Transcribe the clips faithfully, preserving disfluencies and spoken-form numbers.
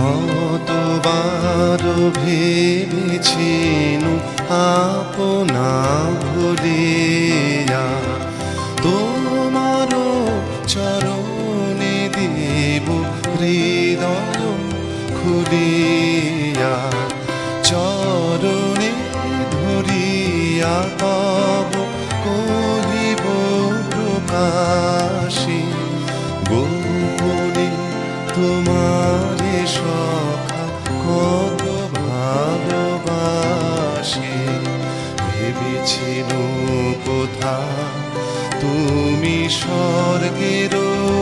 কতবার ভেবেছিনু আপনা ভুলিয়া তোমার চরণে দেব হৃদয় খুলিয়া চরণে ধরিয়া তব কহিব প্রকাশী গোপনে তোমারে সখা কত ভালোবাসি ভেবেছিনু কোথা তুমি স্বর্গের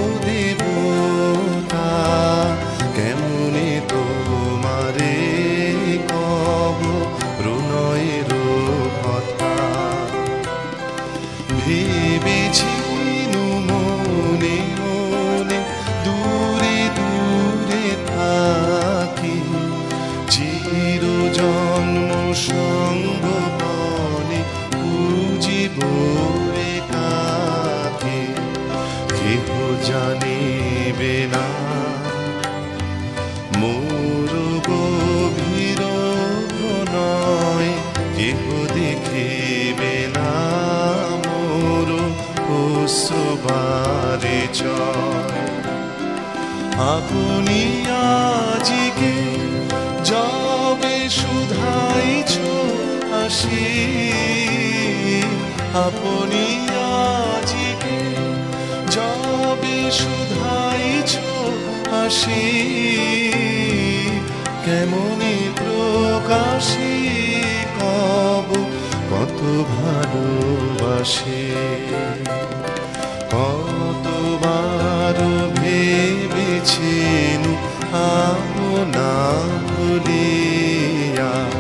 দেবতা কেমনে তোমারে কব প্রণয়ের কথা ভেবেছিনু মনে মনে দূরে দূরে থাকি চির জন্ম সঙ্গ বনে পুজিব একাকে কেহ জানিবে না মোর গভীর প্রণয় কেহ দেখিবে না মোর অশ্রুবারে জয় আপনি আজিকে যবে শুধাইছ আসি আপনি আজিকে যবে শুধাইছ আসি কেমনে প্রকাশী কব কত ভালোবাসে কতবার ভেবেছিনু আপনা ভুলিয়া